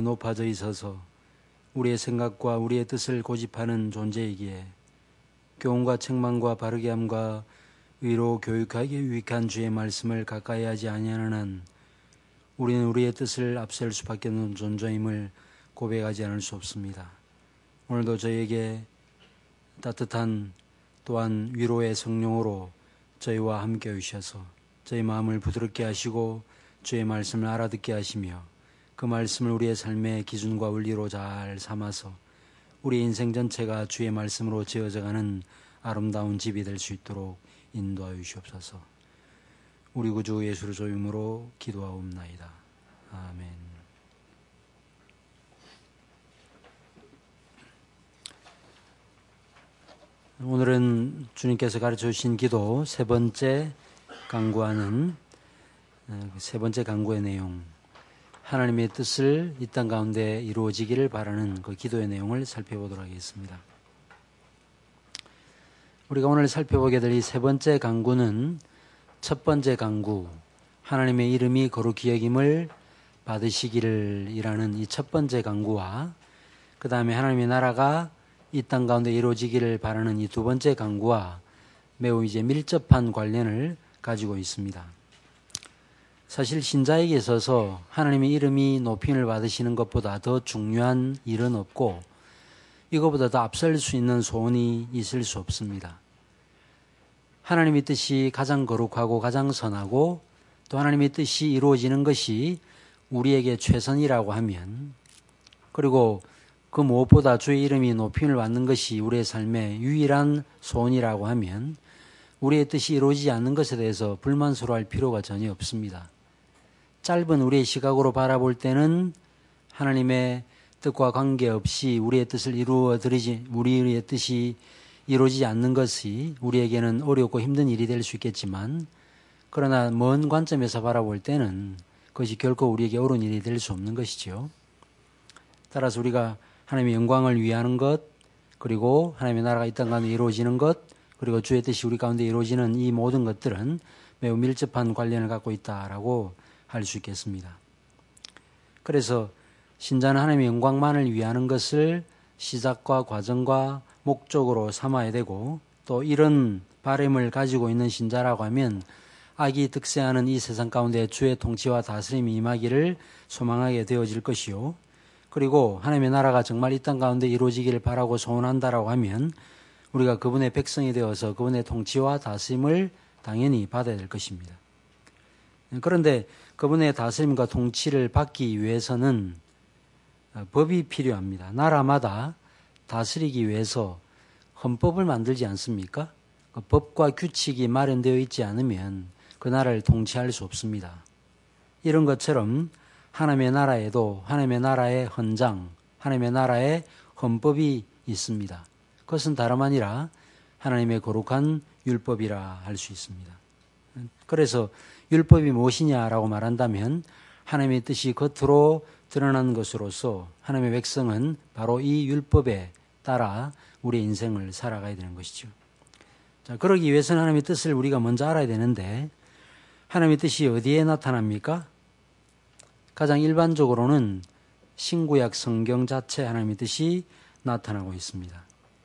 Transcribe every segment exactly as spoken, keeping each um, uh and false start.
하늘이 높아져 있어서 우리의 생각과 우리의 뜻을 고집하는 존재이기에 교훈과 책망과 바르게 함과 의로 교육하기에 유익한 주의 말씀을 가까이 하지 아니하는 한 우리는 우리의 뜻을 앞설 수밖에 없는 존재임을 고백하지 않을 수 없습니다. 오늘도 저희에게 따뜻한 또한 위로의 성령으로 저희와 함께 해주셔서 저희 마음을 부드럽게 하시고 주의 말씀을 알아듣게 하시며 그 말씀을 우리의 삶의 기준과 원리로 잘 삼아서 우리 인생 전체가 주의 말씀으로 지어져가는 아름다운 집이 될 수 있도록 인도하여 주시옵소서. 우리 구주 예수의 이름으로 기도하옵나이다. 아멘. 오늘은 주님께서 가르쳐 주신 기도 세 번째 강구하는 세 번째 강구의 내용, 하나님의 뜻을 이 땅 가운데 이루어지기를 바라는 그 기도의 내용을 살펴보도록 하겠습니다. 우리가 오늘 살펴보게 될 이 세 번째 강구는 첫 번째 강구, 하나님의 이름이 거룩히 여김을 받으시기를 이라는 이 첫 번째 강구와 그 다음에 하나님의 나라가 이 땅 가운데 이루어지기를 바라는 이 두 번째 강구와 매우 이제 밀접한 관련을 가지고 있습니다. 사실 신자에게 있어서 하나님의 이름이 높임을 받으시는 것보다 더 중요한 일은 없고 이것보다 더 앞설 수 있는 소원이 있을 수 없습니다. 하나님의 뜻이 가장 거룩하고 가장 선하고 또 하나님의 뜻이 이루어지는 것이 우리에게 최선이라고 하면, 그리고 그 무엇보다 주의 이름이 높임을 받는 것이 우리의 삶의 유일한 소원이라고 하면 우리의 뜻이 이루어지지 않는 것에 대해서 불만스러워할 필요가 전혀 없습니다. 짧은 우리의 시각으로 바라볼 때는 하나님의 뜻과 관계없이 우리의 뜻을 이루어 드리지, 우리의 뜻이 이루어지지 않는 것이 우리에게는 어렵고 힘든 일이 될 수 있겠지만, 그러나 먼 관점에서 바라볼 때는 그것이 결코 우리에게 옳은 일이 될 수 없는 것이죠. 따라서 우리가 하나님의 영광을 위하는 것, 그리고 하나님의 나라가 이 땅 가운데 이루어지는 것, 그리고 주의 뜻이 우리 가운데 이루어지는 이 모든 것들은 매우 밀접한 관련을 갖고 있다라고 할 수 있겠습니다. 그래서 신자는 하나님의 영광만을 위하는 것을 시작과 과정과 목적으로 삼아야 되고, 또 이런 바람을 가지고 있는 신자라고 하면 악이 득세하는 이 세상 가운데 주의 통치와 다스림이 임하기를 소망하게 되어질 것이요, 그리고 하나님의 나라가 정말 이 땅 가운데 이루어지기를 바라고 소원한다라고 하면 우리가 그분의 백성이 되어서 그분의 통치와 다스림을 당연히 받아야 될 것입니다. 그런데 그분의 다스림과 통치를 받기 위해서는 법이 필요합니다. 나라마다 다스리기 위해서 헌법을 만들지 않습니까? 그 법과 규칙이 마련되어 있지 않으면 그 나라를 통치할 수 없습니다. 이런 것처럼 하나님의 나라에도 하나님의 나라의 헌장, 하나님의 나라의 헌법이 있습니다. 그것은 다름 아니라 하나님의 거룩한 율법이라 할 수 있습니다. 그래서 율법이 무엇이냐라고 말한다면 하나님의 뜻이 겉으로 드러난 것으로서 하나님의 백성은 바로 이 율법에 따라 우리의 인생을 살아가야 되는 것이죠. 자, 그러기 위해서는 하나님의 뜻을 우리가 먼저 알아야 되는데, 하나님의 뜻이 어디에 나타납니까? 가장 일반적으로는 신구약 성경 자체에 하나님의 뜻이 나타나고 있습니다.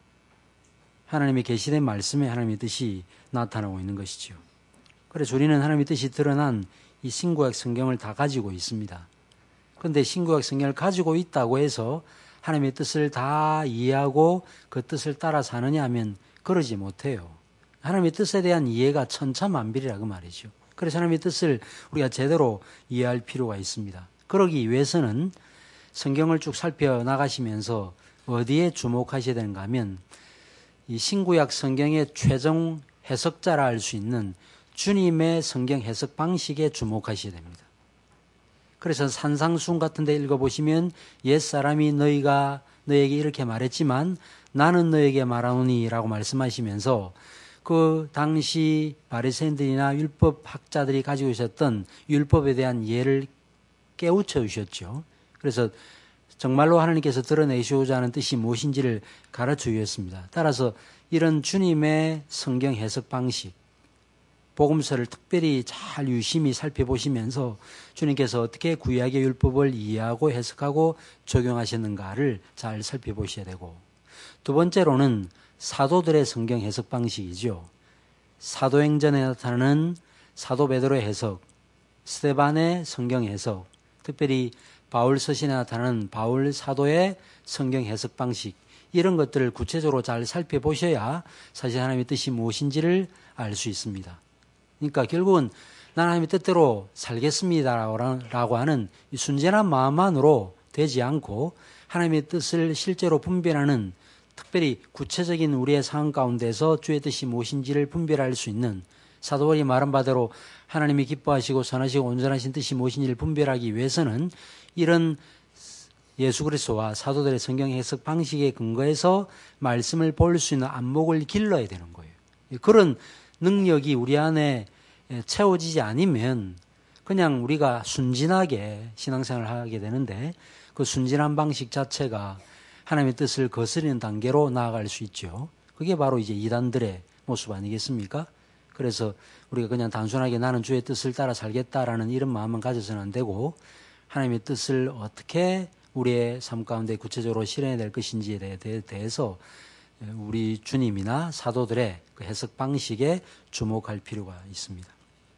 하나님의 계시된 말씀에 하나님의 뜻이 나타나고 있는 것이죠. 그래서 우리는 하나님의 뜻이 드러난 이 신구약 성경을 다 가지고 있습니다. 그런데 신구약 성경을 가지고 있다고 해서 하나님의 뜻을 다 이해하고 그 뜻을 따라 사느냐 하면 그러지 못해요. 하나님의 뜻에 대한 이해가 천차만별이라 그 말이죠. 그래서 하나님의 뜻을 우리가 제대로 이해할 필요가 있습니다. 그러기 위해서는 성경을 쭉 살펴나가시면서 어디에 주목하셔야 되는가 하면 이 신구약 성경의 최종 해석자라 할 수 있는 주님의 성경 해석 방식에 주목하셔야 됩니다. 그래서 산상수훈 같은 데 읽어보시면 옛사람이 너희가 너에게 이렇게 말했지만 나는 너에게 말하노니 라고 말씀하시면서 그 당시 바리새인들이나 율법학자들이 가지고 있었던 율법에 대한 이해를 깨우쳐 주셨죠. 그래서 정말로 하나님께서 드러내시고자 하는 뜻이 무엇인지를 가르쳐 주셨습니다. 따라서 이런 주님의 성경 해석 방식, 복음서를 특별히 잘 유심히 살펴보시면서 주님께서 어떻게 구약의 율법을 이해하고 해석하고 적용하셨는가를 잘 살펴보셔야 되고, 두 번째로는 사도들의 성경 해석 방식이죠. 사도행전에 나타나는 사도 베드로의 해석, 스데반의 성경 해석, 특별히 바울 서신에 나타나는 바울 사도의 성경 해석 방식, 이런 것들을 구체적으로 잘 살펴보셔야 사실 하나님의 뜻이 무엇인지를 알 수 있습니다. 그러니까 결국은 나는 하나님의 뜻대로 살겠습니다라고 하는 순전한 마음만으로 되지 않고 하나님의 뜻을 실제로 분별하는, 특별히 구체적인 우리의 상황 가운데서 주의 뜻이 무엇인지를 분별할 수 있는, 사도 바울이 말한 바대로 하나님이 기뻐하시고 선하시고 온전하신 뜻이 무엇인지를 분별하기 위해서는 이런 예수 그리스도와 사도들의 성경 해석 방식에 근거해서 말씀을 볼 수 있는 안목을 길러야 되는 거예요. 그런 능력이 우리 안에 채워지지 않으면 그냥 우리가 순진하게 신앙생활을 하게 되는데, 그 순진한 방식 자체가 하나님의 뜻을 거스르는 단계로 나아갈 수 있죠. 그게 바로 이제 이단들의 모습 아니겠습니까? 그래서 우리가 그냥 단순하게 나는 주의 뜻을 따라 살겠다라는 이런 마음은 가져서는 안 되고, 하나님의 뜻을 어떻게 우리의 삶 가운데 구체적으로 실현해야 될 것인지에 대해서 우리 주님이나 사도들의 그 해석 방식에 주목할 필요가 있습니다.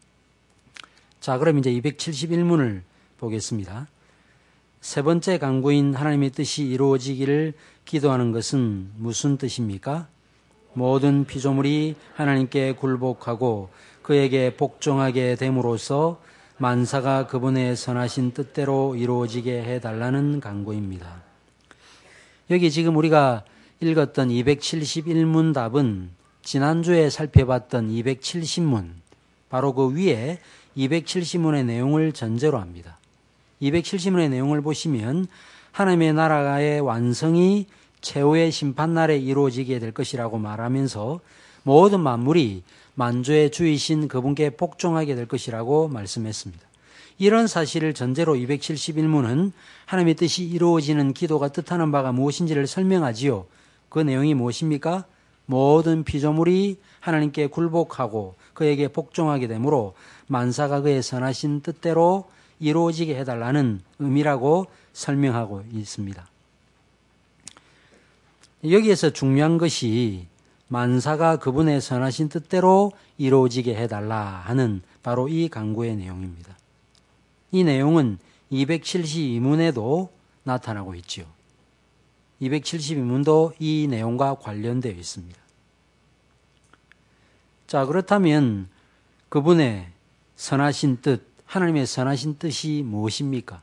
자, 그럼 이제 이백칠십일 문을 보겠습니다. 세 번째 간구인 하나님의 뜻이 이루어지기를 기도하는 것은 무슨 뜻입니까? 모든 피조물이 하나님께 굴복하고 그에게 복종하게 됨으로써 만사가 그분의 선하신 뜻대로 이루어지게 해달라는 간구입니다. 여기 지금 우리가 읽었던 이백칠십일 문 답은 지난주에 살펴봤던 이백칠십 문, 바로 그 위에 이백칠십 문의 내용을 전제로 합니다. 이백칠십 문의 내용을 보시면 하나님의 나라의 완성이 최후의 심판날에 이루어지게 될 것이라고 말하면서 모든 만물이 만주의 주이신 그분께 복종하게 될 것이라고 말씀했습니다. 이런 사실을 전제로 이백칠십일 문은 하나님의 뜻이 이루어지는 기도가 뜻하는 바가 무엇인지를 설명하지요. 그 내용이 무엇입니까? 모든 피조물이 하나님께 굴복하고 그에게 복종하게 되므로 만사가 그의 선하신 뜻대로 이루어지게 해달라는 의미라고 설명하고 있습니다. 여기에서 중요한 것이 만사가 그분의 선하신 뜻대로 이루어지게 해달라 하는 바로 이 간구의 내용입니다. 이 내용은 이백칠십이 문에도 나타나고 있죠. 이백칠십이 문도 이 내용과 관련되어 있습니다. 자, 그렇다면 그분의 선하신 뜻, 하나님의 선하신 뜻이 무엇입니까?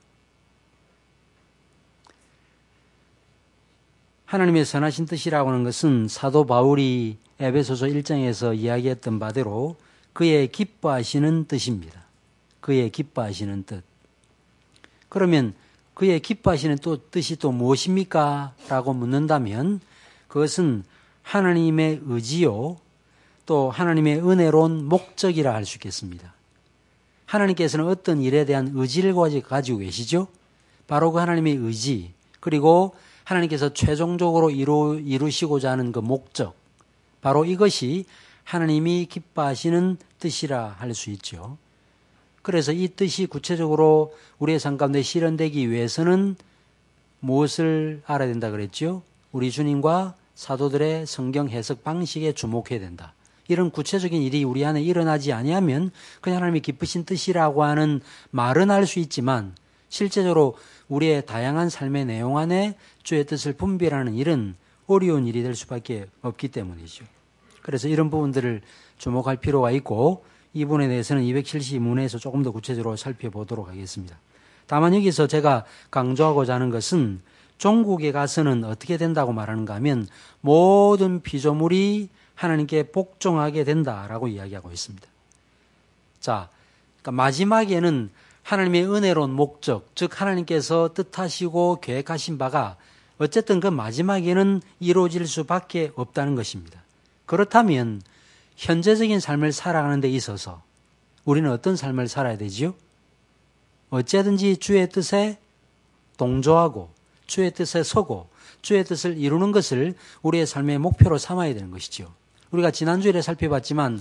하나님의 선하신 뜻이라고 하는 것은 사도 바울이 에베소서 일 장에서 이야기했던 바대로 그의 기뻐하시는 뜻입니다. 그의 기뻐하시는 뜻. 그러면 그의 기뻐하시는 또 뜻이 또 무엇입니까? 라고 묻는다면 그것은 하나님의 의지요, 또 하나님의 은혜로운 목적이라 할 수 있겠습니다. 하나님께서는 어떤 일에 대한 의지를 가지고 계시죠? 바로 그 하나님의 의지, 그리고 하나님께서 최종적으로 이루, 이루시고자 하는 그 목적, 바로 이것이 하나님이 기뻐하시는 뜻이라 할 수 있죠. 그래서 이 뜻이 구체적으로 우리의 삶 가운데 실현되기 위해서는 무엇을 알아야 된다 그랬죠? 우리 주님과 사도들의 성경 해석 방식에 주목해야 된다. 이런 구체적인 일이 우리 안에 일어나지 아니하면 그냥 하나님이 기쁘신 뜻이라고 하는 말은 할 수 있지만 실제적으로 우리의 다양한 삶의 내용 안에 주의 뜻을 분별하는 일은 어려운 일이 될 수밖에 없기 때문이죠. 그래서 이런 부분들을 주목할 필요가 있고 이 부분에 대해서는 이백칠십이 문에서 조금 더 구체적으로 살펴보도록 하겠습니다. 다만 여기서 제가 강조하고자 하는 것은 종국에 가서는 어떻게 된다고 말하는가 하면 모든 피조물이 하나님께 복종하게 된다라고 이야기하고 있습니다. 자, 그러니까 마지막에는 하나님의 은혜로운 목적, 즉 하나님께서 뜻하시고 계획하신 바가 어쨌든 그 마지막에는 이루어질 수밖에 없다는 것입니다. 그렇다면 현재적인 삶을 살아가는 데 있어서 우리는 어떤 삶을 살아야 되지요? 어찌하든지 주의 뜻에 동조하고 주의 뜻에 서고 주의 뜻을 이루는 것을 우리의 삶의 목표로 삼아야 되는 것이죠. 우리가 지난주에 살펴봤지만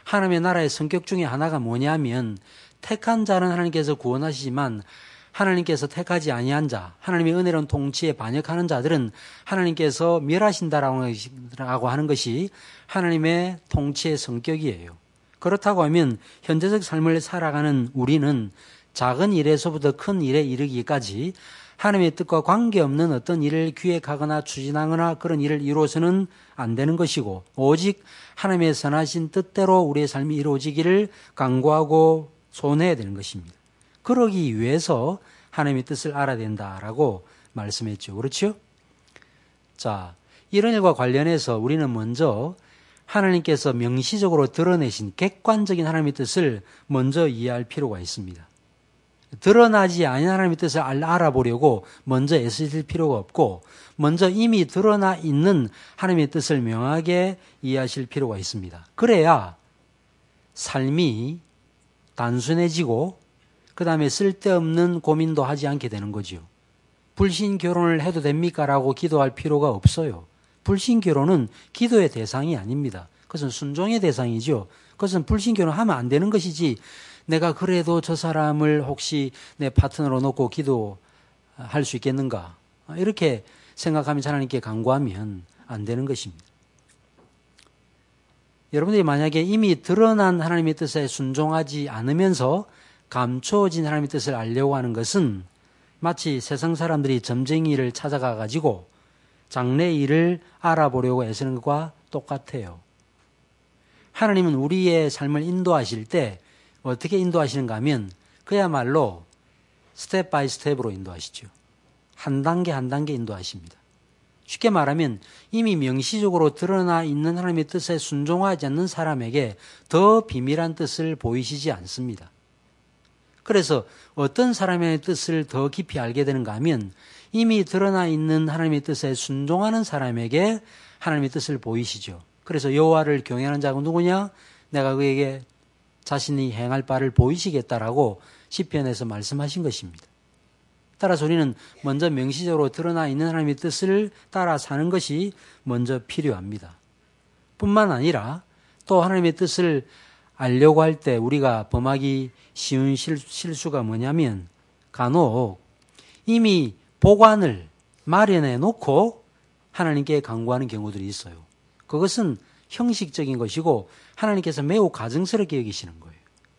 하나님의 나라의 성격 중에 하나가 뭐냐면 택한 자는 하나님께서 구원하시지만 하나님께서 택하지 아니한 자, 하나님의 은혜로운 통치에 반역하는 자들은 하나님께서 멸하신다라고 하는 것이 하나님의 통치의 성격이에요. 그렇다고 하면 현재적 삶을 살아가는 우리는 작은 일에서부터 큰 일에 이르기까지 하나님의 뜻과 관계없는 어떤 일을 기획하거나 추진하거나 그런 일을 이루어서는 안 되는 것이고 오직 하나님의 선하신 뜻대로 우리의 삶이 이루어지기를 간구하고 소원해야 되는 것입니다. 그러기 위해서 하나님의 뜻을 알아야 된다라고 말씀했죠. 그렇죠? 자, 이런 일과 관련해서 우리는 먼저 하나님께서 명시적으로 드러내신 객관적인 하나님의 뜻을 먼저 이해할 필요가 있습니다. 드러나지 않은 하나님의 뜻을 알아보려고 먼저 애쓰실 필요가 없고 먼저 이미 드러나 있는 하나님의 뜻을 명확하게 이해하실 필요가 있습니다. 그래야 삶이 단순해지고 그 다음에 쓸데없는 고민도 하지 않게 되는 거죠. 불신 결혼을 해도 됩니까? 라고 기도할 필요가 없어요. 불신 결혼은 기도의 대상이 아닙니다. 그것은 순종의 대상이죠. 그것은 불신 결혼하면 안 되는 것이지 내가 그래도 저 사람을 혹시 내 파트너로 놓고 기도할 수 있겠는가? 이렇게 생각하면서 하나님께 간구하면 안 되는 것입니다. 여러분들이 만약에 이미 드러난 하나님의 뜻에 순종하지 않으면서 감추어진 하나님의 뜻을 알려고 하는 것은 마치 세상 사람들이 점쟁이를 찾아가 가지고 장래 일을 알아보려고 애쓰는 것과 똑같아요. 하나님은 우리의 삶을 인도하실 때 어떻게 인도하시는가 하면 그야말로 스텝 바이 스텝으로 인도하시죠. 한 단계 한 단계 인도하십니다. 쉽게 말하면 이미 명시적으로 드러나 있는 하나님의 뜻에 순종하지 않는 사람에게 더 비밀한 뜻을 보이시지 않습니다. 그래서 어떤 사람의 뜻을 더 깊이 알게 되는가 하면 이미 드러나 있는 하나님의 뜻에 순종하는 사람에게 하나님의 뜻을 보이시죠. 그래서 여호와를 경외하는 자가 누구냐? 내가 그에게 자신이 행할 바를 보이시겠다라고 시편에서 말씀하신 것입니다. 따라서 우리는 먼저 명시적으로 드러나 있는 하나님의 뜻을 따라 사는 것이 먼저 필요합니다. 뿐만 아니라 또 하나님의 뜻을 알려고 할 때 우리가 범하기 쉬운 실수가 뭐냐면 간혹 이미 보관을 마련해 놓고 하나님께 간구하는 경우들이 있어요. 그것은 형식적인 것이고 하나님께서 매우 가증스럽게 여기시는 거예요.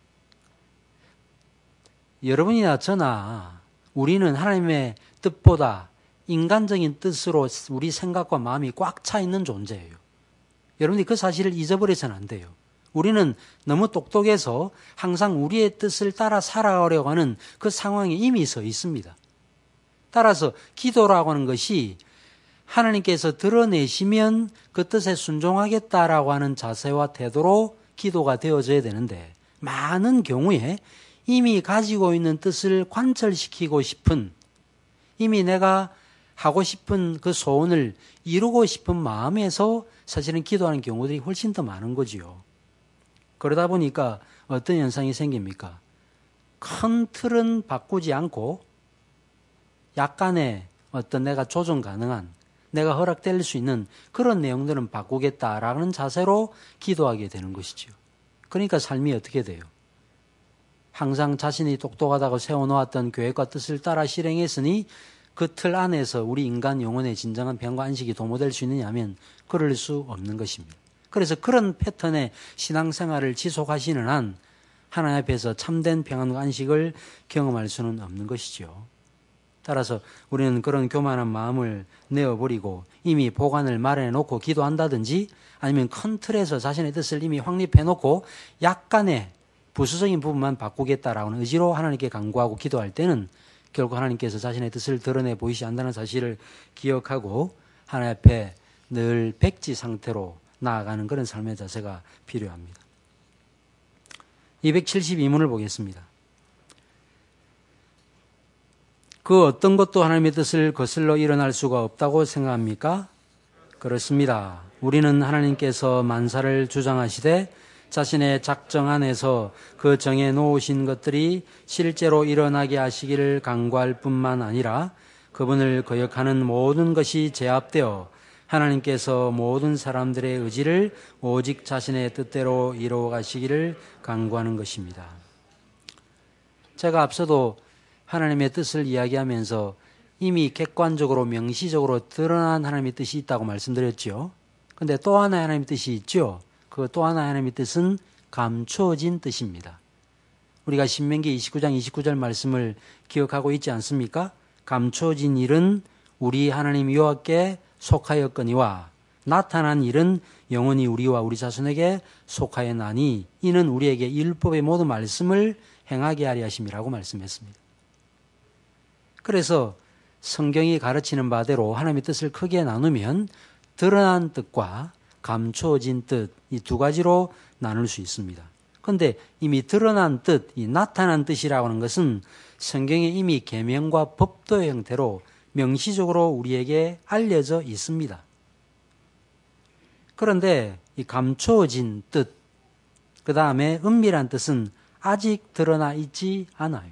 여러분이나 저나 우리는 하나님의 뜻보다 인간적인 뜻으로 우리 생각과 마음이 꽉 차 있는 존재예요. 여러분이 그 사실을 잊어버려서는 안 돼요. 우리는 너무 똑똑해서 항상 우리의 뜻을 따라 살아가려고 하는 그 상황에 이미 서 있습니다. 따라서 기도라고 하는 것이 하나님께서 드러내시면 그 뜻에 순종하겠다라고 하는 자세와 태도로 기도가 되어져야 되는데 많은 경우에 이미 가지고 있는 뜻을 관철시키고 싶은 이미 내가 하고 싶은 그 소원을 이루고 싶은 마음에서 사실은 기도하는 경우들이 훨씬 더 많은 거지요. 그러다 보니까 어떤 현상이 생깁니까? 큰 틀은 바꾸지 않고 약간의 어떤 내가 조정 가능한 내가 허락될 수 있는 그런 내용들은 바꾸겠다라는 자세로 기도하게 되는 것이죠. 그러니까 삶이 어떻게 돼요? 항상 자신이 똑똑하다고 세워놓았던 계획과 뜻을 따라 실행했으니 그 틀 안에서 우리 인간 영혼의 진정한 평안과 안식이 도모될 수 있느냐 하면 그럴 수 없는 것입니다. 그래서 그런 패턴의 신앙생활을 지속하시는 한 하나님 앞에서 참된 평안과 안식을 경험할 수는 없는 것이죠. 따라서 우리는 그런 교만한 마음을 내어버리고 이미 보관을 마련해 놓고 기도한다든지 아니면 큰 틀에서 자신의 뜻을 이미 확립해 놓고 약간의 부수적인 부분만 바꾸겠다라는 의지로 하나님께 간구하고 기도할 때는 결국 하나님께서 자신의 뜻을 드러내 보이지 않는다는 사실을 기억하고 하나님 앞에 늘 백지 상태로 나아가는 그런 삶의 자세가 필요합니다. 이백칠십이 문을 보겠습니다. 그 어떤 것도 하나님의 뜻을 거슬러 일어날 수가 없다고 생각합니까? 그렇습니다. 우리는 하나님께서 만사를 주장하시되 자신의 작정 안에서 그 정해 놓으신 것들이 실제로 일어나게 하시기를 간구할 뿐만 아니라 그분을 거역하는 모든 것이 제압되어 하나님께서 모든 사람들의 의지를 오직 자신의 뜻대로 이루어 가시기를 간구하는 것입니다. 제가 앞서도 하나님의 뜻을 이야기하면서 이미 객관적으로 명시적으로 드러난 하나님의 뜻이 있다고 말씀드렸죠. 그런데 또 하나의 하나님의 뜻이 있죠. 그 또 하나의 하나님의 뜻은 감추어진 뜻입니다. 우리가 신명기 이십구 장 이십구 절 말씀을 기억하고 있지 않습니까? 감추어진 일은 우리 하나님 여호와께 속하였거니와 나타난 일은 영원히 우리와 우리 자손에게 속하였나니 이는 우리에게 율법의 모든 말씀을 행하게 하려 하심이라고 말씀했습니다. 그래서 성경이 가르치는 바대로 하나님의 뜻을 크게 나누면 드러난 뜻과 감추어진 뜻, 이 두 가지로 나눌 수 있습니다. 그런데 이미 드러난 뜻, 이 나타난 뜻이라고 하는 것은 성경에 이미 계명과 법도의 형태로 명시적으로 우리에게 알려져 있습니다. 그런데 이 감추어진 뜻, 그 다음에 은밀한 뜻은 아직 드러나 있지 않아요.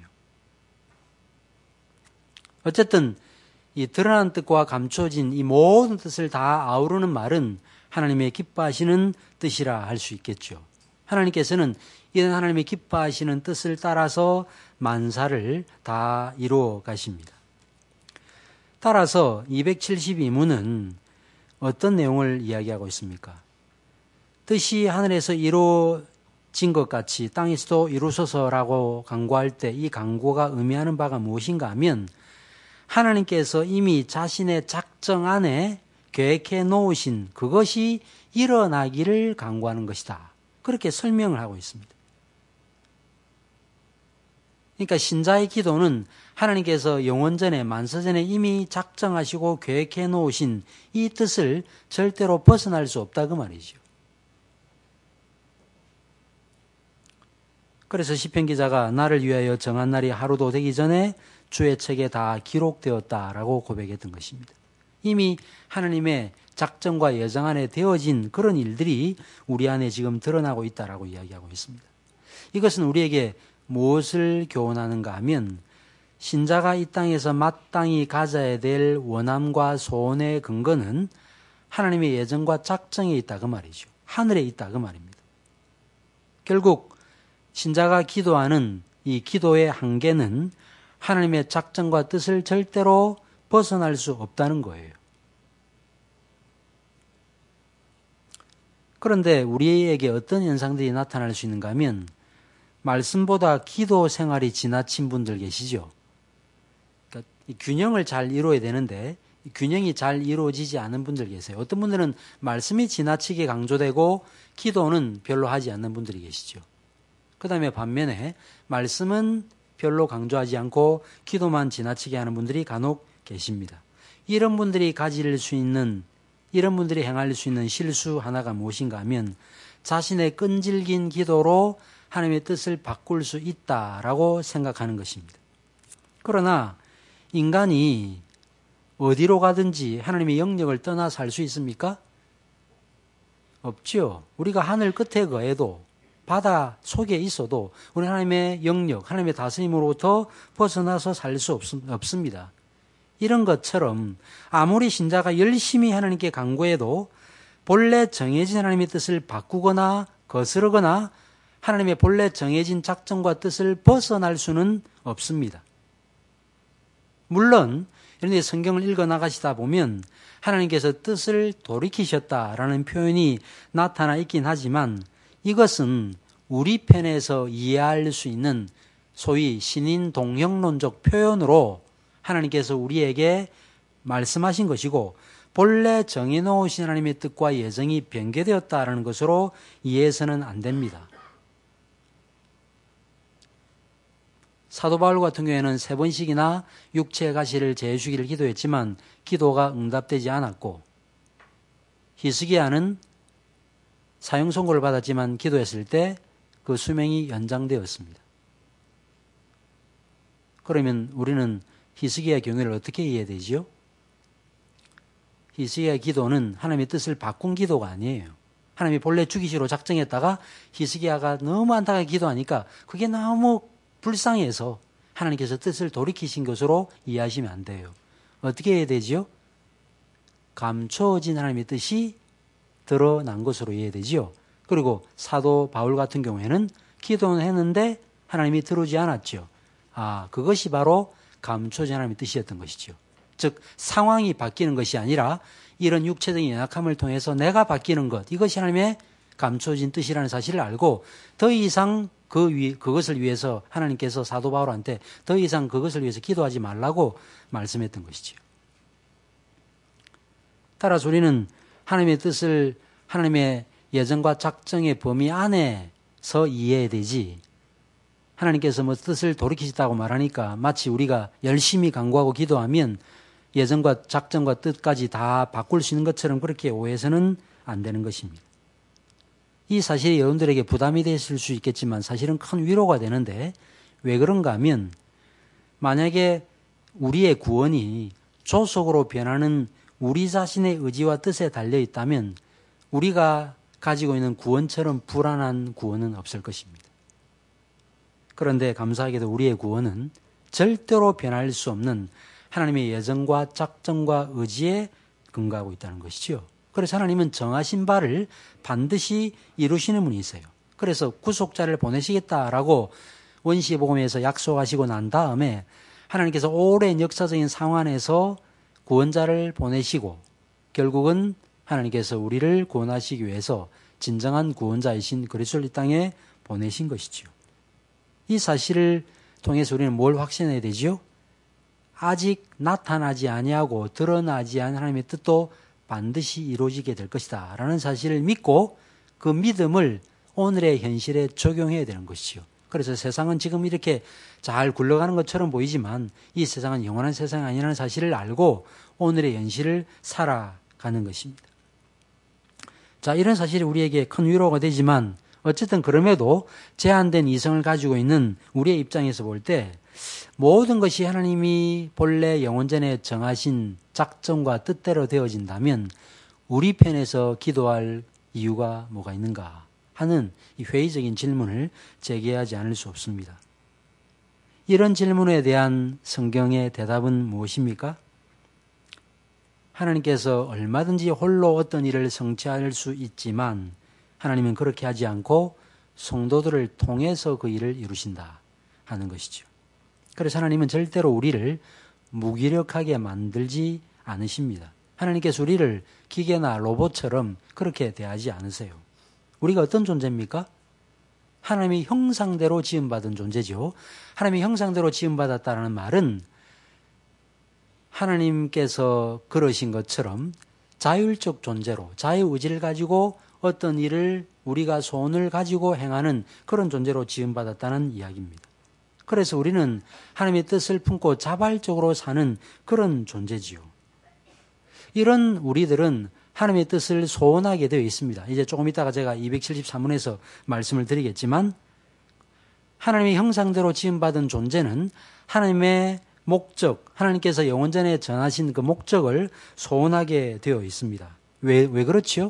어쨌든 이 드러난 뜻과 감추어진 이 모든 뜻을 다 아우르는 말은 하나님의 기뻐하시는 뜻이라 할 수 있겠죠. 하나님께서는 이런 하나님의 기뻐하시는 뜻을 따라서 만사를 다 이루어 가십니다. 따라서 이백칠십이 문은 어떤 내용을 이야기하고 있습니까? 뜻이 하늘에서 이루어진 것 같이 땅에서도 이루소서라고 간구할 때 이 간구가 의미하는 바가 무엇인가 하면 하나님께서 이미 자신의 작정 안에 계획해 놓으신 그것이 일어나기를 간구하는 것이다. 그렇게 설명을 하고 있습니다. 그러니까 신자의 기도는 하나님께서 영원전에 만세전에 이미 작정하시고 계획해 놓으신 이 뜻을 절대로 벗어날 수 없다 그 말이죠. 그래서 시편 기자가 나를 위하여 정한 날이 하루도 되기 전에 주의 책에 다 기록되었다라고 고백했던 것입니다. 이미 하나님의 작정과 예정 안에 되어진 그런 일들이 우리 안에 지금 드러나고 있다라고 이야기하고 있습니다. 이것은 우리에게 무엇을 교훈하는가 하면 신자가 이 땅에서 마땅히 가져야 될 원함과 소원의 근거는 하나님의 예정과 작정에 있다 그 말이죠. 하늘에 있다 그 말입니다. 결국 신자가 기도하는 이 기도의 한계는 하나님의 작정과 뜻을 절대로 벗어날 수 없다는 거예요. 그런데 우리에게 어떤 현상들이 나타날 수 있는가 하면 말씀보다 기도 생활이 지나친 분들 계시죠. 그러니까 이 균형을 잘 이루어야 되는데 이 균형이 잘 이루어지지 않은 분들 계세요. 어떤 분들은 말씀이 지나치게 강조되고 기도는 별로 하지 않는 분들이 계시죠. 그 다음에 반면에 말씀은 별로 강조하지 않고 기도만 지나치게 하는 분들이 간혹 계십니다. 이런 분들이 가질 수 있는, 이런 분들이 행할 수 있는 실수 하나가 무엇인가 하면 자신의 끈질긴 기도로 하나님의 뜻을 바꿀 수 있다라고 생각하는 것입니다. 그러나 인간이 어디로 가든지 하나님의 영역을 떠나 살 수 있습니까? 없지요. 우리가 하늘 끝에 거해도 바다 속에 있어도 우리 하나님의 영역, 하나님의 다스림으로부터 벗어나서 살 수 없습니다. 이런 것처럼 아무리 신자가 열심히 하나님께 간구해도 본래 정해진 하나님의 뜻을 바꾸거나 거스르거나 하나님의 본래 정해진 작정과 뜻을 벗어날 수는 없습니다. 물론 이런데 성경을 읽어나가시다 보면 하나님께서 뜻을 돌이키셨다라는 표현이 나타나 있긴 하지만 이것은 우리 편에서 이해할 수 있는 소위 신인 동형론적 표현으로 하나님께서 우리에게 말씀하신 것이고 본래 정해놓으신 하나님의 뜻과 예정이 변개되었다라는 것으로 이해해서는 안 됩니다. 사도 바울 같은 경우에는 세 번씩이나 육체의 가시를 제해주기를 기도했지만 기도가 응답되지 않았고 히스기야는 사형 선고를 받았지만 기도했을 때 그 수명이 연장되었습니다. 그러면 우리는 히스기야의 경우를 어떻게 이해되지요? 히스기야의 기도는 하나님의 뜻을 바꾼 기도가 아니에요. 하나님이 본래 죽이시로 작정했다가 히스기야가 너무 안타깝게 기도하니까 그게 너무 불쌍해서 하나님께서 뜻을 돌이키신 것으로 이해하시면 안 돼요. 어떻게 해야 되지요? 감춰진 하나님의 뜻이 드러난 것으로 이해되지요. 그리고 사도 바울 같은 경우에는 기도는 했는데 하나님이 들어오지 않았죠. 아, 그것이 바로 감춰진 하나님의 뜻이었던 것이죠. 즉 상황이 바뀌는 것이 아니라 이런 육체적인 연약함을 통해서 내가 바뀌는 것, 이것이 하나님의 감춰진 뜻이라는 사실을 알고 더 이상 그 위, 그것을 위해서 하나님께서 사도 바울한테 더 이상 그것을 위해서 기도하지 말라고 말씀했던 것이죠. 따라서 우리는 하나님의 뜻을 하나님의 예정과 작정의 범위 안에서 이해해야 되지, 하나님께서 뭐 뜻을 돌이키셨다고 말하니까 마치 우리가 열심히 간구하고 기도하면 예정과 작정과 뜻까지 다 바꿀 수 있는 것처럼 그렇게 오해해서는 안 되는 것입니다. 이 사실이 여러분들에게 부담이 되실 수 있겠지만 사실은 큰 위로가 되는데, 왜 그런가 하면 만약에 우리의 구원이 조속으로 변하는 우리 자신의 의지와 뜻에 달려 있다면 우리가 가지고 있는 구원처럼 불안한 구원은 없을 것입니다. 그런데 감사하게도 우리의 구원은 절대로 변할 수 없는 하나님의 예정과 작정과 의지에 근거하고 있다는 것이죠. 그래서 하나님은 정하신 바를 반드시 이루시는 분이세요. 그래서 구속자를 보내시겠다라고 원시복음에서 약속하시고 난 다음에 하나님께서 오랜 역사적인 상황 안에서 구원자를 보내시고 결국은 하나님께서 우리를 구원하시기 위해서 진정한 구원자이신 그리스도를 이 땅에 보내신 것이죠. 이 사실을 통해서 우리는 뭘 확신해야 되지요? 아직 나타나지 아니하고 드러나지 않은 하나님의 뜻도 반드시 이루어지게 될 것이다 라는 사실을 믿고 그 믿음을 오늘의 현실에 적용해야 되는 것이죠. 그래서 세상은 지금 이렇게 잘 굴러가는 것처럼 보이지만 이 세상은 영원한 세상이 아니라는 사실을 알고 오늘의 현실을 살아가는 것입니다. 자, 이런 사실이 우리에게 큰 위로가 되지만 어쨌든 그럼에도 제한된 이성을 가지고 있는 우리의 입장에서 볼 때 모든 것이 하나님이 본래 영원전에 정하신 작정과 뜻대로 되어진다면 우리 편에서 기도할 이유가 뭐가 있는가 하는 이 회의적인 질문을 제기하지 않을 수 없습니다. 이런 질문에 대한 성경의 대답은 무엇입니까? 하나님께서 얼마든지 홀로 어떤 일을 성취할 수 있지만 하나님은 그렇게 하지 않고 성도들을 통해서 그 일을 이루신다 하는 것이죠. 그래서 하나님은 절대로 우리를 무기력하게 만들지 않으십니다. 하나님께서 우리를 기계나 로봇처럼 그렇게 대하지 않으세요. 우리가 어떤 존재입니까? 하나님의 형상대로 지음받은 존재죠. 하나님의 형상대로 지음받았다는 말은 하나님께서 그러신 것처럼 자율적 존재로 자유의지를 가지고 어떤 일을 우리가 손을 가지고 행하는 그런 존재로 지음받았다는 이야기입니다. 그래서 우리는 하나님의 뜻을 품고 자발적으로 사는 그런 존재지요. 이런 우리들은 하나님의 뜻을 소원하게 되어 있습니다. 이제 조금 이따가 제가 이백칠십삼 문에서 말씀을 드리겠지만 하나님의 형상대로 지음받은 존재는 하나님의 목적, 하나님께서 영원전에 전하신 그 목적을 소원하게 되어 있습니다. 왜, 왜 그렇지요?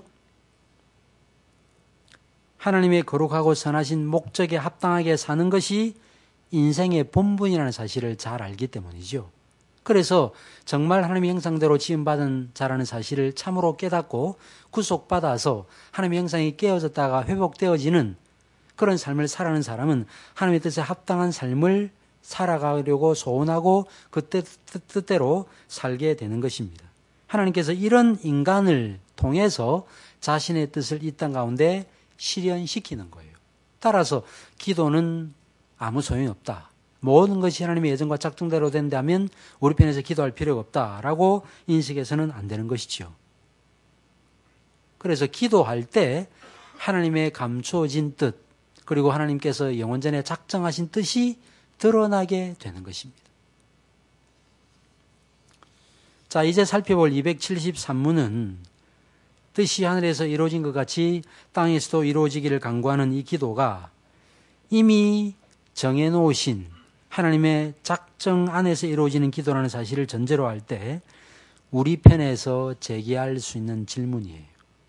하나님의 거룩하고 선하신 목적에 합당하게 사는 것이 인생의 본분이라는 사실을 잘 알기 때문이죠. 그래서 정말 하나님의 형상대로 지음받은 자라는 사실을 참으로 깨닫고 구속받아서 하나님의 형상이 깨어졌다가 회복되어지는 그런 삶을 살아가는 사람은 하나님의 뜻에 합당한 삶을 살아가려고 소원하고 그 뜻대로 살게 되는 것입니다. 하나님께서 이런 인간을 통해서 자신의 뜻을 이 땅 가운데 실현시키는 거예요. 따라서 기도는 아무 소용이 없다. 모든 것이 하나님의 예정과 작정대로 된다면 우리 편에서 기도할 필요가 없다라고 인식해서는 안 되는 것이죠. 그래서 기도할 때 하나님의 감추어진 뜻, 그리고 하나님께서 영원전에 작정하신 뜻이 드러나게 되는 것입니다. 자, 이제 살펴볼 이백칠십삼 문은 뜻이 하늘에서 이루어진 것 같이 땅에서도 이루어지기를 간구하는 이 기도가 이미 정해놓으신 하나님의 작정 안에서 이루어지는 기도라는 사실을 전제로 할 때 우리 편에서 제기할 수 있는 질문이에요.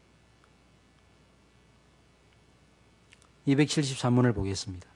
이백칠십삼 문을 보겠습니다.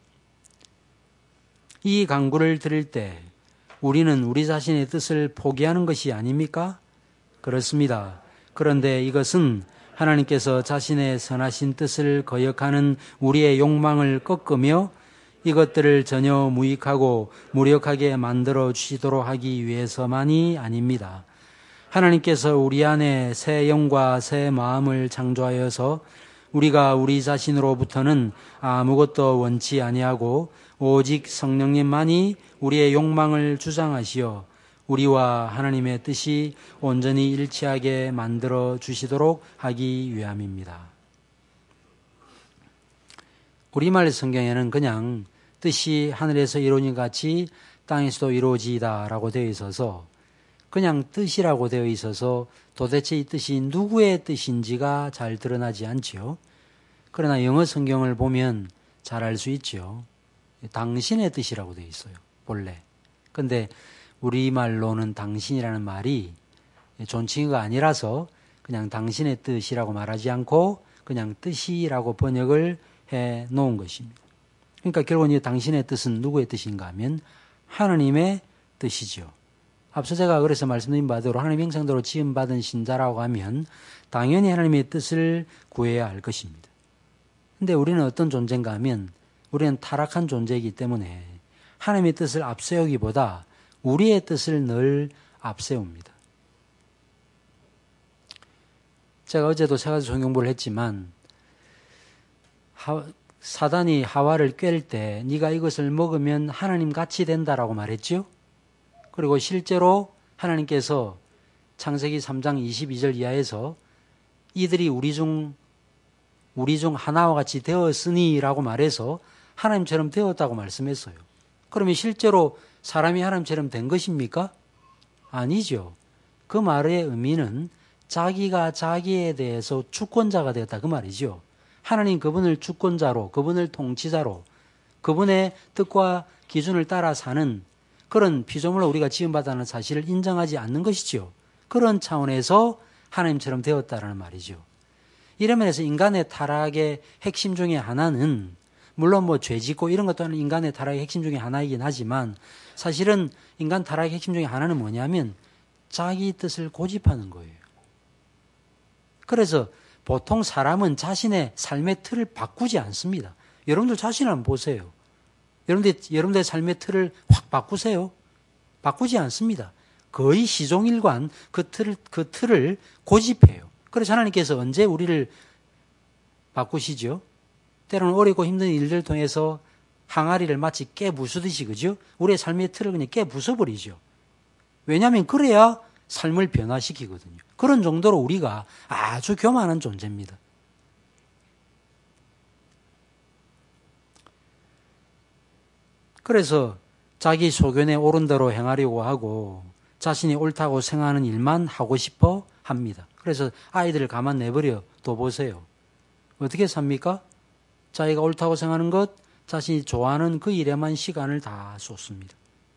이 간구를 들을 때 우리는 우리 자신의 뜻을 포기하는 것이 아닙니까? 그렇습니다. 그런데 이것은 하나님께서 자신의 선하신 뜻을 거역하는 우리의 욕망을 꺾으며 이것들을 전혀 무익하고 무력하게 만들어 주시도록 하기 위해서만이 아닙니다. 하나님께서 우리 안에 새 영과 새 마음을 창조하여서 우리가 우리 자신으로부터는 아무것도 원치 아니하고 오직 성령님만이 우리의 욕망을 주장하시어 우리와 하나님의 뜻이 온전히 일치하게 만들어 주시도록 하기 위함입니다. 우리말 성경에는 그냥 뜻이 하늘에서 이루어진 같이 땅에서도 이루어지다라고 되어 있어서 그냥 뜻이라고 되어 있어서 도대체 이 뜻이 누구의 뜻인지가 잘 드러나지 않지요. 그러나 영어 성경을 보면 잘 알 수 있죠. 당신의 뜻이라고 되어 있어요. 본래. 근데 우리말로는 당신이라는 말이 존칭어가 아니라서 그냥 당신의 뜻이라고 말하지 않고 그냥 뜻이라고 번역을 해 놓은 것입니다. 그러니까 결국은 이 당신의 뜻은 누구의 뜻인가 하면 하나님의 뜻이죠. 앞서 제가 그래서 말씀드린 바대로 하나님 형상대로 지음받은 신자라고 하면 당연히 하나님의 뜻을 구해야 할 것입니다. 근데 우리는 어떤 존재인가 하면 우리는 타락한 존재이기 때문에 하나님의 뜻을 앞세우기보다 우리의 뜻을 늘 앞세웁니다. 제가 어제도 세 가지 성경부를 했지만 하, 사단이 하와를 꿰를 때 네가 이것을 먹으면 하나님 같이 된다라고 말했죠. 그리고 실제로 하나님께서 창세기 삼 장 이십이 절 이하에서 이들이 우리 중 우리 중 하나와 같이 되었으니라고 말해서 하나님처럼 되었다고 말씀했어요. 그러면 실제로 사람이 하나님처럼 된 것입니까? 아니죠. 그 말의 의미는 자기가 자기에 대해서 주권자가 되었다 그 말이죠. 하나님 그분을 주권자로, 그분을 통치자로, 그분의 뜻과 기준을 따라 사는 그런 피조물로 우리가 지음받았다는 사실을 인정하지 않는 것이죠. 그런 차원에서 하나님처럼 되었다라는 말이죠. 이런 면에서 인간의 타락의 핵심 중에 하나는 물론 뭐 죄짓고 이런 것도 인간의 타락의 핵심 중에 하나이긴 하지만 사실은 인간 타락의 핵심 중에 하나는 뭐냐면 자기 뜻을 고집하는 거예요. 그래서 보통 사람은 자신의 삶의 틀을 바꾸지 않습니다. 여러분들 자신을 한번 보세요. 여러분들, 여러분들의 삶의 틀을 확 바꾸세요. 바꾸지 않습니다. 거의 시종일관 그 틀을, 그 틀을 고집해요. 그래서 하나님께서 언제 우리를 바꾸시죠? 때로는 어렵고 힘든 일들을 통해서 항아리를 마치 깨 부수듯이, 그죠? 우리의 삶의 틀을 그냥 깨 부숴버리죠. 왜냐하면 그래야 삶을 변화시키거든요. 그런 정도로 우리가 아주 교만한 존재입니다. 그래서 자기 소견에 옳은 대로 행하려고 하고 자신이 옳다고 생각하는 일만 하고 싶어 합니다. 그래서 아이들을 가만 내버려 둬보세요. 어떻게 삽니까? 자기가 옳다고 생각하는 것, 자신이 좋아하는 그 일에만 시간을 다 쏟습니다.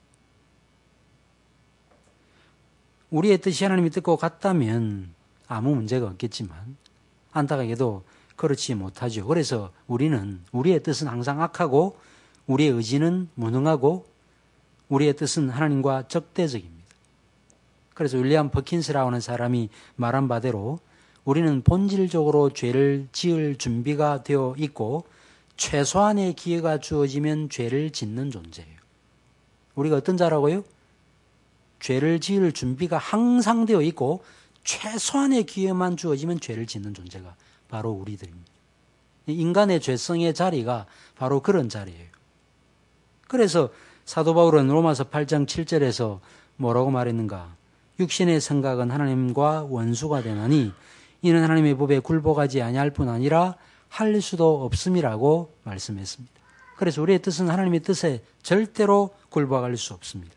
우리의 뜻이 하나님의 뜻과 같다면 아무 문제가 없겠지만 안타깝게도 그렇지 못하죠. 그래서 우리는 우리의 뜻은 항상 악하고 우리의 의지는 무능하고 우리의 뜻은 하나님과 적대적입니다. 그래서 윌리엄 버킨스라고 하는 사람이 말한 바대로 우리는 본질적으로 죄를 지을 준비가 되어 있고 최소한의 기회가 주어지면 죄를 짓는 존재예요. 우리가 어떤 자라고요? 죄를 지을 준비가 항상 되어 있고 최소한의 기회만 주어지면 죄를 짓는 존재가 바로 우리들입니다. 인간의 죄성의 자리가 바로 그런 자리예요. 그래서 사도 바울은 로마서 팔 장 칠 절에서 뭐라고 말했는가? 육신의 생각은 하나님과 원수가 되나니 이는 하나님의 법에 굴복하지 아니할 뿐 아니라 할 수도 없음이라고 말씀했습니다. 그래서 우리의 뜻은 하나님의 뜻에 절대로 굴복할 수 없습니다.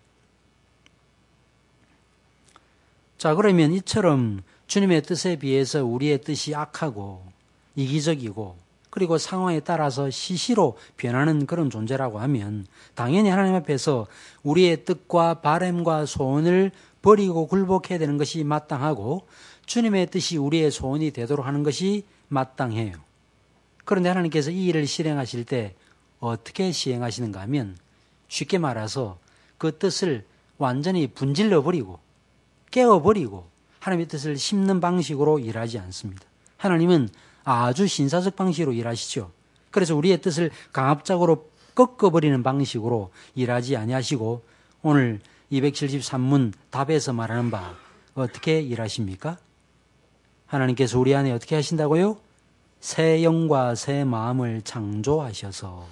자, 그러면 이처럼 주님의 뜻에 비해서 우리의 뜻이 악하고 이기적이고 그리고 상황에 따라서 시시로 변하는 그런 존재라고 하면 당연히 하나님 앞에서 우리의 뜻과 바람과 소원을 버리고 굴복해야 되는 것이 마땅하고 주님의 뜻이 우리의 소원이 되도록 하는 것이 마땅해요. 그런데 하나님께서 이 일을 실행하실 때 어떻게 시행하시는가 하면 쉽게 말해서 그 뜻을 완전히 분질러버리고 깨워버리고 하나님의 뜻을 심는 방식으로 일하지 않습니다. 하나님은 아주 신사적 방식으로 일하시죠. 그래서 우리의 뜻을 강압적으로 꺾어버리는 방식으로 일하지 아니하시고 오늘 이백칠십삼 문 답에서 말하는 바 어떻게 일하십니까? 하나님께서 우리 안에 어떻게 하신다고요? 새 영과 새 마음을 창조하셔서.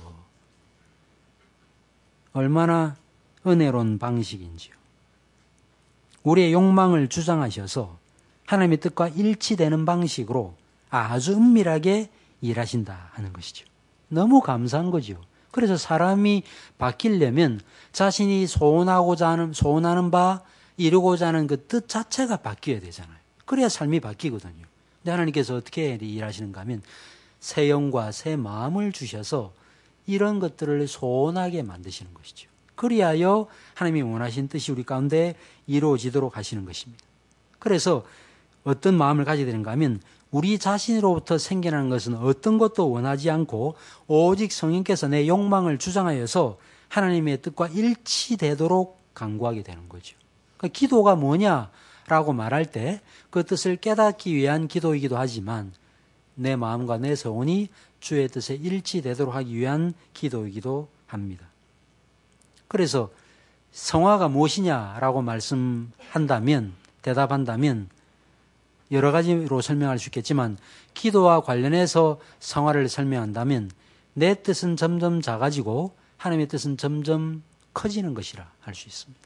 얼마나 은혜로운 방식인지요. 우리의 욕망을 주장하셔서 하나님의 뜻과 일치되는 방식으로 아주 은밀하게 일하신다 하는 것이죠. 너무 감사한 거죠. 그래서 사람이 바뀌려면 자신이 소원하고자 하는, 소원하는 바, 이루고자 하는 그 뜻 자체가 바뀌어야 되잖아요. 그래야 삶이 바뀌거든요. 근데 하나님께서 어떻게 일하시는가 하면 새 영과 새 마음을 주셔서 이런 것들을 소원하게 만드시는 것이죠. 그리하여 하나님이 원하신 뜻이 우리 가운데 이루어지도록 하시는 것입니다. 그래서 어떤 마음을 가지게 되는가 하면 우리 자신으로부터 생겨나는 것은 어떤 것도 원하지 않고 오직 성령께서 내 욕망을 주장하여서 하나님의 뜻과 일치되도록 간구하게 되는 거죠. 그러니까 기도가 뭐냐라고 말할 때 그 뜻을 깨닫기 위한 기도이기도 하지만 내 마음과 내 소원이 주의 뜻에 일치되도록 하기 위한 기도이기도 합니다. 그래서 성화가 무엇이냐라고 말씀한다면, 대답한다면 여러 가지로 설명할 수 있겠지만 기도와 관련해서 성화를 설명한다면 내 뜻은 점점 작아지고 하나님의 뜻은 점점 커지는 것이라 할 수 있습니다.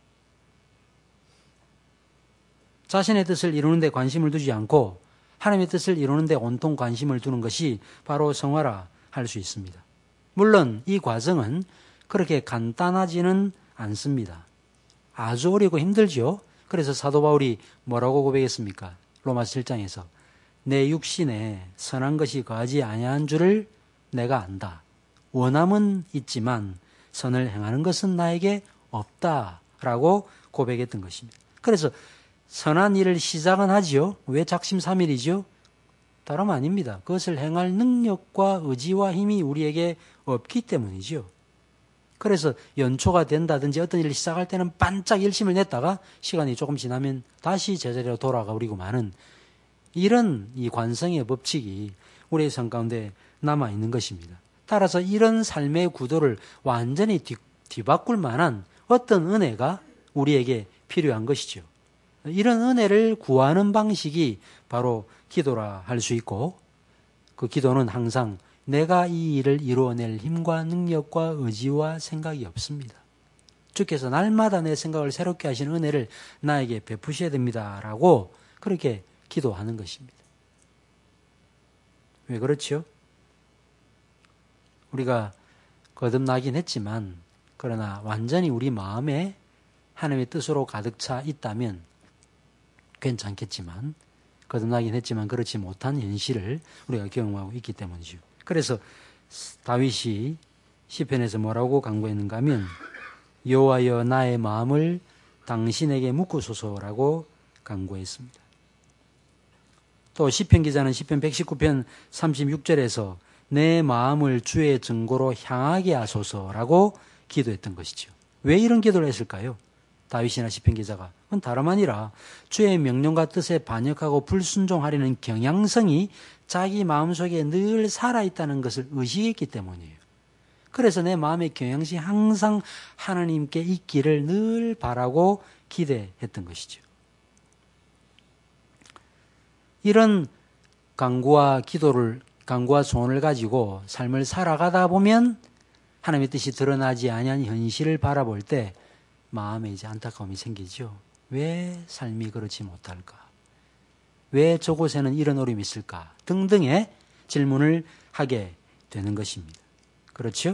자신의 뜻을 이루는 데 관심을 두지 않고 하나님의 뜻을 이루는 데 온통 관심을 두는 것이 바로 성화라 할 수 있습니다. 물론 이 과정은 그렇게 간단하지는 않습니다. 아주 어렵고 힘들죠. 그래서 사도 바울이 뭐라고 고백했습니까? 로마서 칠 장에서 내 육신에 선한 것이 거하지 아니한 줄을 내가 안다. 원함은 있지만 선을 행하는 것은 나에게 없다라고 고백했던 것입니다. 그래서 선한 일을 시작은 하지요. 왜 작심삼일이죠? 다름 아닙니다. 그것을 행할 능력과 의지와 힘이 우리에게 없기 때문이죠. 그래서 연초가 된다든지 어떤 일을 시작할 때는 반짝 열심을 냈다가 시간이 조금 지나면 다시 제자리로 돌아가 버리고 마는 이런 이 관성의 법칙이 우리의 삶 가운데 남아있는 것입니다. 따라서 이런 삶의 구도를 완전히 뒤, 뒤바꿀 만한 어떤 은혜가 우리에게 필요한 것이죠. 이런 은혜를 구하는 방식이 바로 기도라 할 수 있고 그 기도는 항상 내가 이 일을 이루어낼 힘과 능력과 의지와 생각이 없습니다. 주께서 날마다 내 생각을 새롭게 하시는 은혜를 나에게 베푸셔야 됩니다라고 그렇게 기도하는 것입니다. 왜 그렇죠? 우리가 거듭나긴 했지만 그러나 완전히 우리 마음에 하나님의 뜻으로 가득 차 있다면 괜찮겠지만 거듭나긴 했지만 그렇지 못한 현실을 우리가 경험하고 있기 때문이죠. 그래서 다윗이 시편에서 뭐라고 간구했는가 하면 여호와여 나의 마음을 당신에게 묶으소서라고 간구했습니다. 또 시편 기자는 시편 백십구 편 삼십육 절에서 내 마음을 주의 증거로 향하게 하소서라고 기도했던 것이죠. 왜 이런 기도를 했을까요? 다윗이나 시편 기자가 그건 다름 아니라 주의 명령과 뜻에 반역하고 불순종하려는 경향성이 자기 마음속에 늘 살아있다는 것을 의식했기 때문이에요. 그래서 내 마음의 경향성이 항상 하나님께 있기를 늘 바라고 기대했던 것이죠. 이런 간구와 기도를, 간구와 소원을 가지고 삶을 살아가다 보면 하나님의 뜻이 드러나지 아니한 현실을 바라볼 때 마음에 이제 안타까움이 생기죠. 왜 삶이 그렇지 못할까? 왜 저곳에는 이런 어려움이 있을까? 등등의 질문을 하게 되는 것입니다. 그렇죠?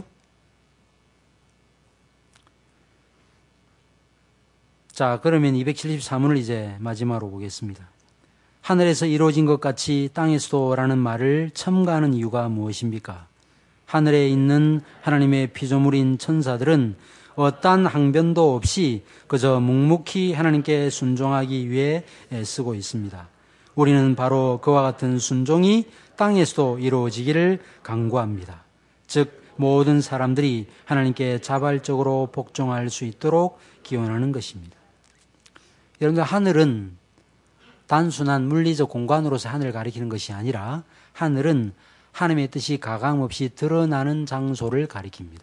자, 그러면 이백칠십삼 문을 이제 마지막으로 보겠습니다. 하늘에서 이루어진 것 같이 땅에서도라는 말을 첨가하는 이유가 무엇입니까? 하늘에 있는 하나님의 피조물인 천사들은 어떠한 항변도 없이 그저 묵묵히 하나님께 순종하기 위해 애쓰고 있습니다. 우리는 바로 그와 같은 순종이 땅에서도 이루어지기를 간구합니다. 즉 모든 사람들이 하나님께 자발적으로 복종할 수 있도록 기원하는 것입니다. 여러분들, 하늘은 단순한 물리적 공간으로서 하늘을 가리키는 것이 아니라 하늘은 하나님의 뜻이 가감없이 드러나는 장소를 가리킵니다.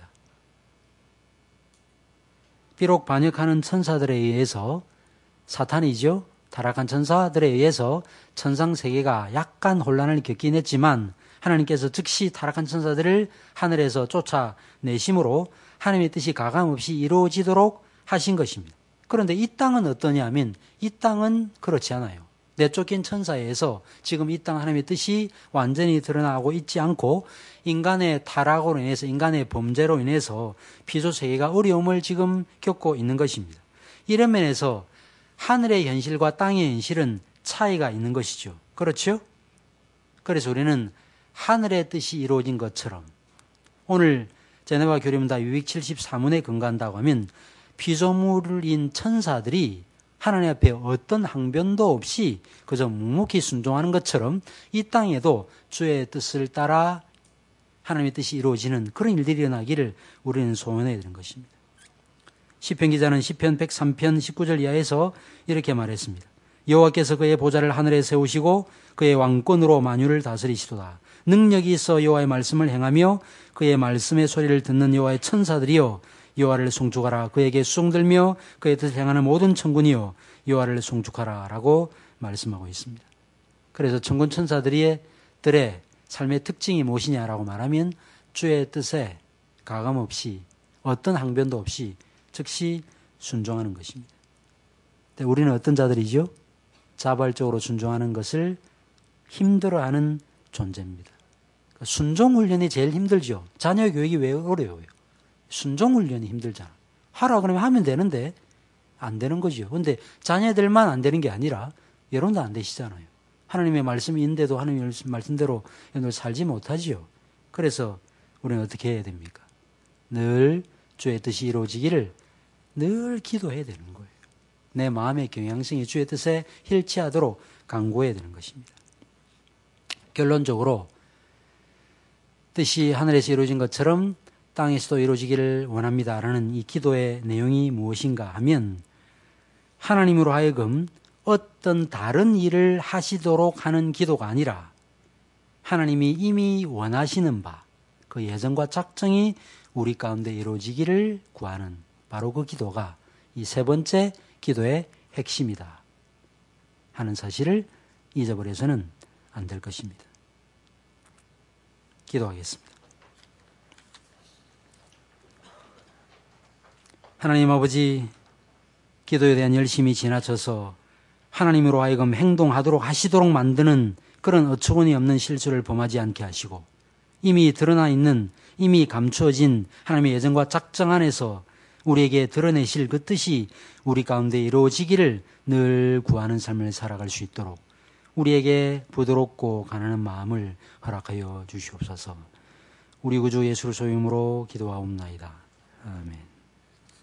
비록 반역하는 천사들에 의해서 사탄이죠. 타락한 천사들에 의해서 천상세계가 약간 혼란을 겪긴 했지만 하나님께서 즉시 타락한 천사들을 하늘에서 쫓아내심으로 하나님의 뜻이 가감없이 이루어지도록 하신 것입니다. 그런데 이 땅은 어떠냐면 이 땅은 그렇지 않아요. 내쫓긴 천사에 의해서 지금 이 땅 하나님의 뜻이 완전히 드러나고 있지 않고 인간의 타락으로 인해서 인간의 범죄로 인해서 피조세계가 어려움을 지금 겪고 있는 것입니다. 이런 면에서 하늘의 현실과 땅의 현실은 차이가 있는 것이죠. 그렇죠? 그래서 우리는 하늘의 뜻이 이루어진 것처럼 오늘 제네바 교리문답 이백칠십삼 원에 근거한다고 하면 피조물인 천사들이 하나님 앞에 어떤 항변도 없이 그저 묵묵히 순종하는 것처럼 이 땅에도 주의 뜻을 따라 하나님의 뜻이 이루어지는 그런 일들이 일어나기를 우리는 소원해야 되는 것입니다. 시편 기자는 시편 백삼 편 십구 절 이하에서 이렇게 말했습니다. 여호와께서 그의 보좌를 하늘에 세우시고 그의 왕권으로 만유를 다스리시도다. 능력이 있어 여호와의 말씀을 행하며 그의 말씀의 소리를 듣는 여호와의 천사들이여 여호와를 송축하라. 그에게 수종들며 그의 뜻을 행하는 모든 천군이여 여호와를 송축하라 라고 말씀하고 있습니다. 그래서 천군 천사들의 들의 삶의 특징이 무엇이냐라고 말하면 주의 뜻에 가감없이 어떤 항변도 없이 즉시 순종하는 것입니다. 근데 우리는 어떤 자들이죠? 자발적으로 순종하는 것을 힘들어하는 존재입니다. 순종 훈련이 제일 힘들죠. 자녀 교육이 왜 어려워요? 순종 훈련이 힘들잖아. 하라 그러면 하면 되는데 안 되는 거죠. 그런데 자녀들만 안 되는 게 아니라 여러분도 안 되시잖아요. 하나님의 말씀이 있는데도 하나님의 말씀대로 여러분 살지 못하지요. 그래서 우리는 어떻게 해야 됩니까? 늘 주의 뜻이 이루어지기를 늘 기도해야 되는 거예요. 내 마음의 경향성이 주의 뜻에 일치하도록 간구해야 되는 것입니다. 결론적으로 뜻이 하늘에서 이루어진 것처럼 땅에서도 이루어지기를 원합니다라는 이 기도의 내용이 무엇인가 하면 하나님으로 하여금 어떤 다른 일을 하시도록 하는 기도가 아니라 하나님이 이미 원하시는 바, 그 예정과 작정이 우리 가운데 이루어지기를 구하는 바로 그 기도가 이 세 번째 기도의 핵심이다 하는 사실을 잊어버려서는 안 될 것입니다. 기도하겠습니다. 하나님 아버지, 기도에 대한 열심이 지나쳐서 하나님으로 하여금 행동하도록 하시도록 만드는 그런 어처구니 없는 실수를 범하지 않게 하시고 이미 드러나 있는, 이미 감추어진 하나님의 예정과 작정 안에서 우리에게 드러내실 그 뜻이 우리 가운데 이루어지기를 늘 구하는 삶을 살아갈 수 있도록 우리에게 부드럽고 가난한 마음을 허락하여 주시옵소서. 우리 구주 예수를 소유으로 기도하옵나이다. 아멘.